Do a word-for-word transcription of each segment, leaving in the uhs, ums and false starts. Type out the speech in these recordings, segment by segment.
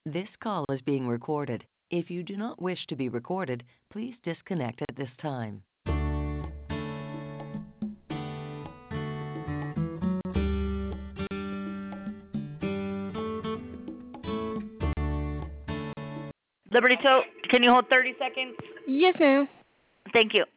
This call is being recorded. If you do not wish to be recorded, please disconnect at this time. Liberty Tote, can you hold thirty seconds? Yes, ma'am. Thank you.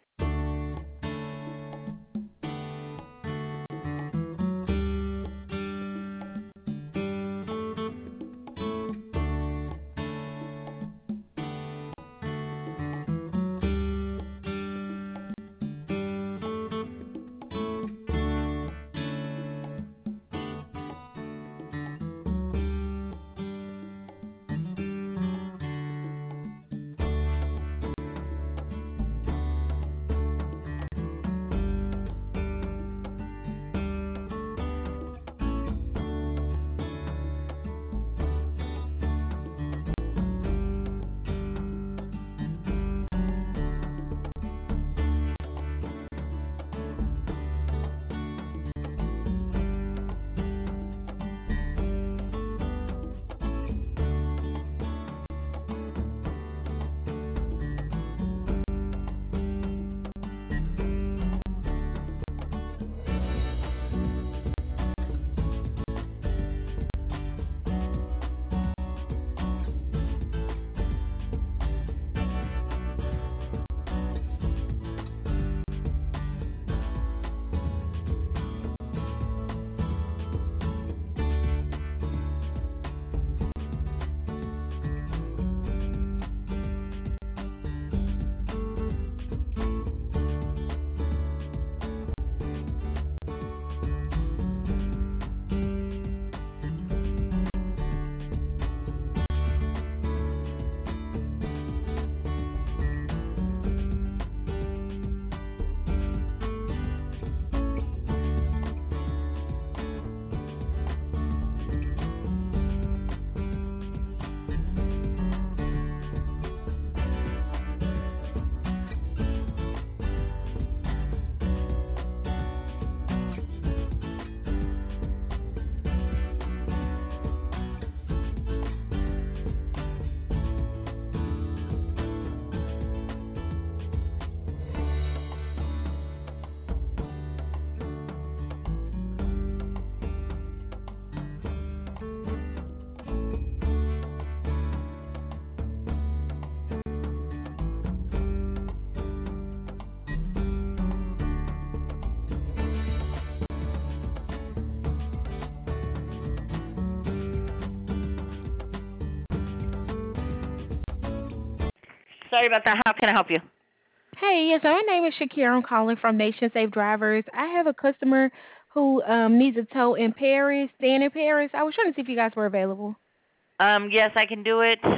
Sorry about that. How can I help you? Hey, yes, my name is Shakira. I'm calling from Nation Safe Drivers. I have a customer who um, needs a tow in Paris, staying in Paris. I was trying to see if you guys were available. Um, yes, I can do it.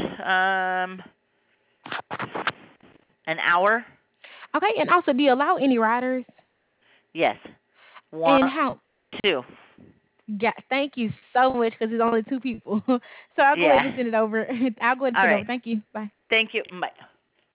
Um, an hour? Okay, and also, do you allow any riders? Yes. One, And how? two. Yeah, thank you so much because it's only two people. So I'll go ahead Yeah. and send it over. I'll go ahead and All send it over. right. Thank you. Bye. Thank you. Bye.